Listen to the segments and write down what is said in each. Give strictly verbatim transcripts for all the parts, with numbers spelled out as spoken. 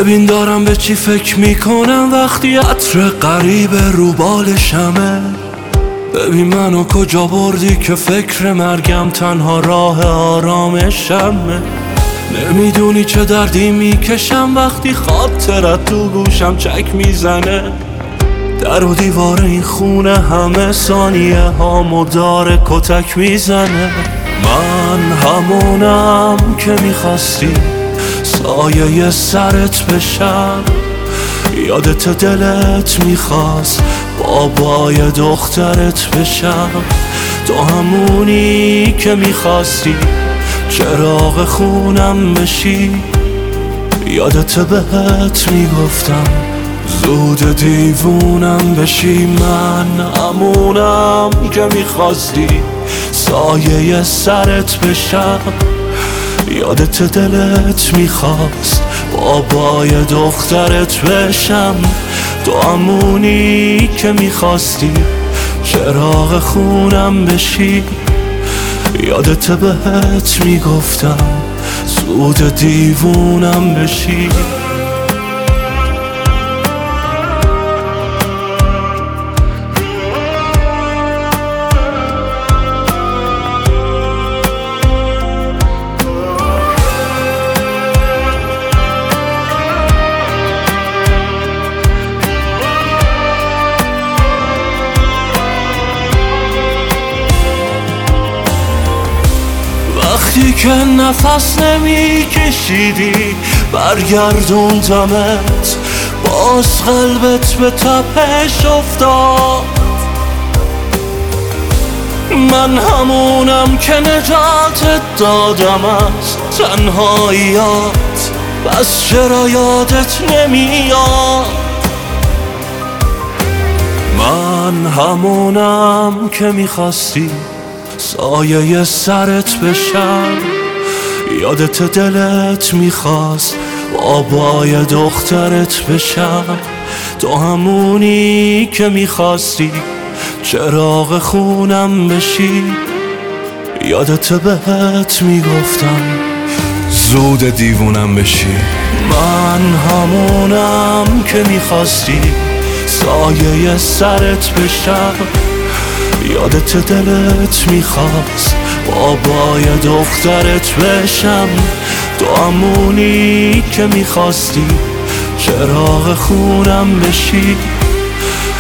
ببین دارم به چی فکر میکنم وقتی عطر غریب رو بالشمه. ببین منو کجا بردی که فکر مرگم تنها راه آرامشمه. نمیدونی چه دردی میکشم وقتی خاطرت تو گوشم چک میزنه. در و دیوار این خونه همه ثانیه هامو داره کتک میزنه. من همونم که میخواستی سایه سرت بشم. یادت دلت میخواست بابای دخترت بشم. تو همونی که میخواستی چراغ خونم بشی. یادت بهت میگفتم زود دیوونم بشی. من همونم که میخواستی سایه سرت بشم. یادت دلت میخواست بابای دخترت بشم. تو همونی که میخواستی چراغ خونم بشی. یادت بهت میگفتم زود دیوونم بشی. وقتی که نفس نمی کشیدی برگردوندمت، باز قلبت به تپش افتاد. من همونم که نجاتت دادم از تنهاییات، بس چرا یادت نمیاد؟ من همونم که میخواستی سایه سرت بشم. یادت دلت میخواست بابای دخترت بشم. تو همونی که میخواستی چراغ خونم بشی. یادت بهت میگفتم زود دیوونم بشی. من همونم که میخواستی سایه سرت بشم. یادت دلت میخواست بابای دخترت بشم. تو همونی که میخواستی چراغ خونم بشی.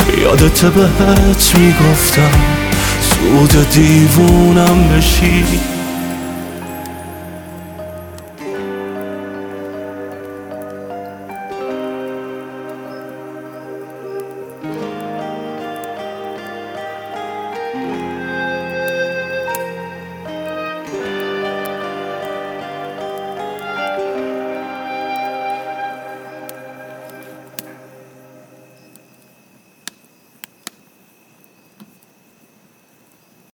یادت بهت میگفتم زود دیوونم بشی.